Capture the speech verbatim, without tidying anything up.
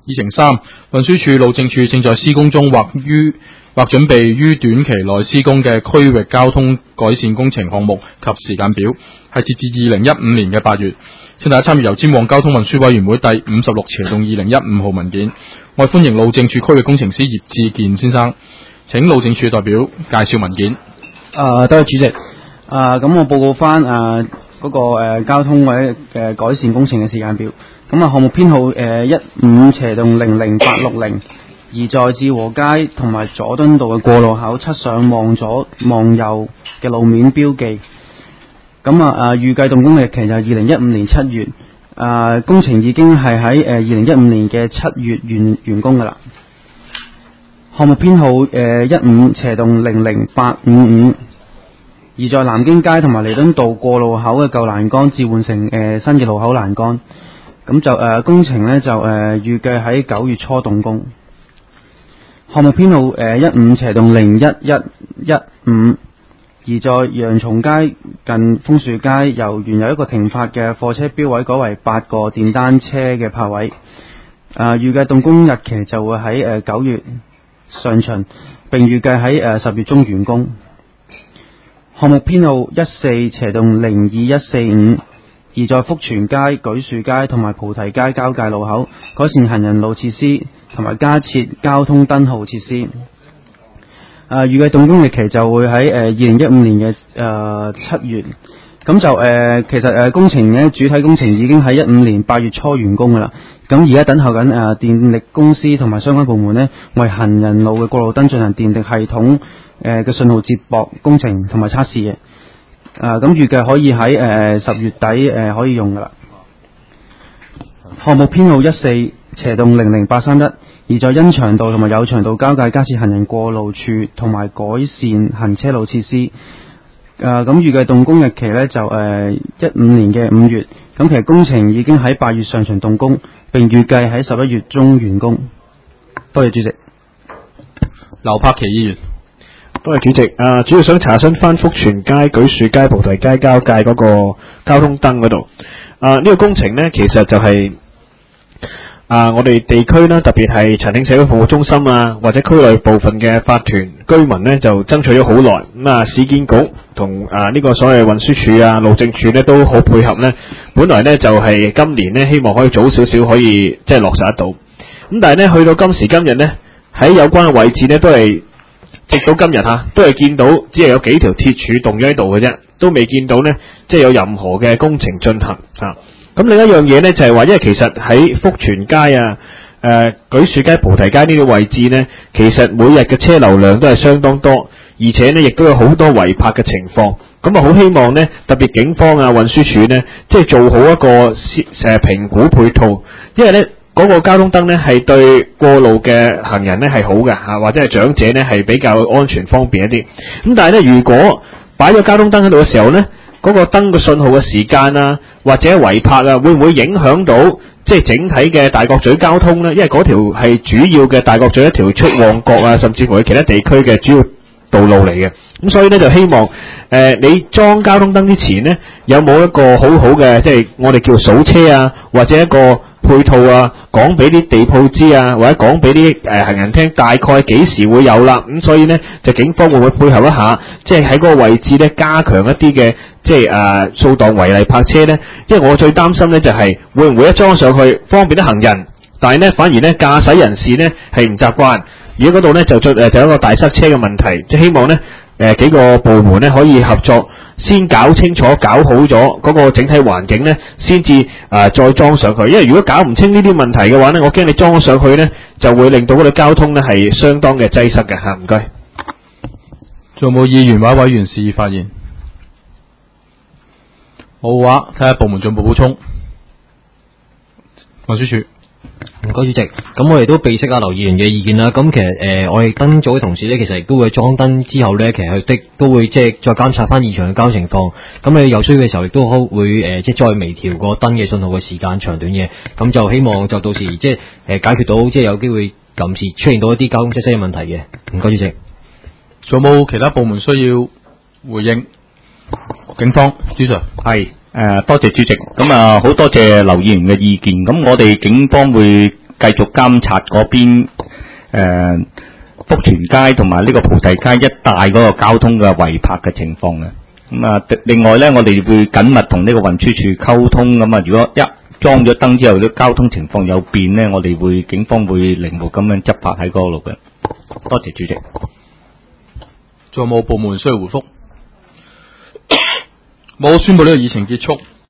議程三，運輸署路政署正在施工中或於或準備於短期內施工嘅區域交通改善工程項目及時間表，係截至二零一五年嘅八月。請大家參與由尖旺交通運輸委員會第五十六斜動二零一五號文件。我歡迎路政署區域工程師葉志健先生，請路政署代表介紹文件。 誒，多謝主席。誒，咁我報告翻誒嗰個誒、呃、交通或者誒改善工程嘅時間表。咁啊，項目編號誒一五斜動零零八六零，而在志和街同埋佐敦道嘅過路口側上望左望右嘅路面標記。咁啊誒預計動工日期就係二零一五年七月。誒、呃、工程已經係喺誒二零一五年嘅七月完完工噶啦。項目編號誒一五斜動零零八五五。而在南京街同埋彌敦道過路口嘅舊欄杆置換成誒、呃、新嘅路口欄杆，咁就誒、呃、工程呢就誒、呃、預計喺九月初動工。項目編號誒一五斜動零一一一五，而在洋松街近楓樹街，由原有一個停泊嘅貨車標位改為八個電單車嘅泊位。誒、呃、預計動工日期就會喺誒九月上旬，並預計喺誒十月中完工。項目編號一四斜動零二一四五，而在福全街、舉樹街同埋菩提街交界路口改善行人路設施，同埋加設交通燈號設施。誒、呃，預計動工日期就會喺誒二零一五年嘅誒七月。咁就誒、呃，其實誒、呃、工程咧主體工程已經喺一五年八月初完工噶啦。咁而家等候緊誒、呃、電力公司同埋相關部門咧，為行人路嘅過路燈進行電力系統誒嘅信號接駁工程同埋測試嘅。誒咁預計可以喺誒十月底誒、呃、可以用噶啦。項目編號一四斜動零零八三一，而在恩祥道同埋友祥道交界加設行人過路處同埋改善行車路設施。誒咁預計動工日期咧就誒一五年嘅五月。咁其實工程已經喺八月上旬動工，並預計喺十一月中完工。多謝主席。 劉柏奇議員。 多謝主席。啊，主要想查詢翻福全街、舉樹街、菩提街交界嗰個交通燈嗰度。啊，呢、這個工程呢，其實就係、是、啊，我哋地區啦，特別係陳慶社會服務中心啊，或者區內部分嘅法團居民呢，就爭取咗好耐。咁啊，市建局同啊呢、這個所謂運輸署啊、路政署呢都好配合呢。本來呢，就係、是、今年呢，希望可以早少少可以即係落實得到。咁但係呢，去到今時今日呢，喺有關嘅位置呢，都係直到今日吓，都係見到只係有幾條鐵柱棟咗喺度嘅啫，都未見到呢，即係有任何嘅工程進行吓。咁、啊、另一樣嘢呢，就係、是、話，因為其實喺福全街啊、誒、呃、舉樹街、菩提街呢啲位置呢，其實每日嘅車流量都係相當多，而且呢亦都有好多違泊嘅情況。咁啊，好希望呢，特別警方啊、運輸署呢，即係做好一個誒評估配套，因為呢嗰、那個交通燈呢係對過路嘅行人呢係好嘅吓，或者係長者呢係比較安全方便一啲。咁但係呢，如果擺咗交通燈喺度嘅時候呢，嗰、那個燈嘅信號嘅時間啊，或者違泊啊，會唔會影響到即係整體嘅大角咀交通呢？因為嗰條係主要嘅大角咀一條出旺角啊，甚至乎去其他地區嘅主要道路嚟嘅。咁所以呢，就希望誒、呃、你裝交通燈之前呢，有冇一個好好嘅即係我哋叫數車啊，或者一個配套啊，講俾啲地鋪知啊，或者講俾啲誒行人聽，大概幾時會有啦？咁所以呢，就警方會唔會配合一下，即係喺嗰個位置呢，加強一啲嘅即係誒掃檔違例泊車呢？因為我最擔心呢，就係、是、會唔會一裝上去方便啲行人，但係呢，反而呢駕駛人士呢係唔習慣，而嗰度呢，就誒就有一個大塞車嘅問題，即係希望呢。誒、呃，幾個部門咧可以合作，先搞清楚、搞好咗嗰個整體環境咧，先至誒再裝上去。因為如果搞唔清呢啲問題嘅話咧，我驚你裝咗上去咧，就會令到嗰個交通咧係相當嘅擠塞嘅吓。唔該。 仲有冇議員或者委員示意發言？冇嘅話，睇下部門進一步補充。運輸署。 唔該主席，咁我哋都備悉阿劉議員嘅意見啦。咁其實誒、呃，我哋燈組嘅同事咧，其實亦都會裝燈之後咧，其實佢的都會即係再監察翻現場嘅交通情況。咁你有需要嘅時候，亦都會誒、呃、即係再微調個燈嘅信號嘅時間長短嘅。咁就希望就到時即係誒、呃、解決到即係有機會臨時出現到一啲交通擠塞嘅問題嘅。唔該主席。 仲有冇其他部門需要回應？警方，朱 Sir。 係。誒、呃，多謝主席。咁啊，好多謝劉議員嘅意見。咁我哋警方會繼續監察嗰邊誒福全街同埋呢個菩提街一帶嗰個交通嘅違泊嘅情況嘅。咁啊，另外咧，我哋會緊密同呢個運輸處溝通。咁啊，如果一裝咗燈之後，啲交通情況有變咧，我哋會警方會靈活咁樣執法喺嗰度嘅。多謝主席。 仲有冇部門需要回覆？冇，宣布呢個議程結束。